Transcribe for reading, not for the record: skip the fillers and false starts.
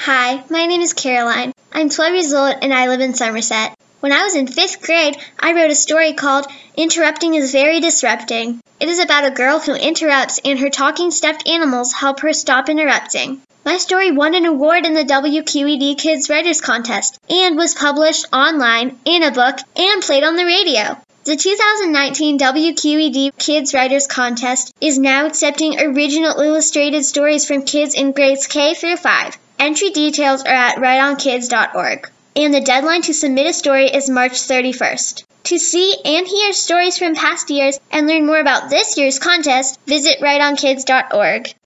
Hi, my name is Caroline. I'm 12 years old and I live in Somerset. When I was in 5th grade, I wrote a story called Interrupting is Very Disrupting. It is about a girl who interrupts and her talking stuffed animals help her stop interrupting. My story won an award in the WQED Kids Writers Contest and was published online, in a book, and played on the radio. The 2019 WQED Kids Writers Contest is now accepting original illustrated stories from kids in grades K through 5. Entry details are at writeonkids.org. And the deadline to submit a story is March 31st. To see and hear stories from past years and learn more about this year's contest, visit writeonkids.org.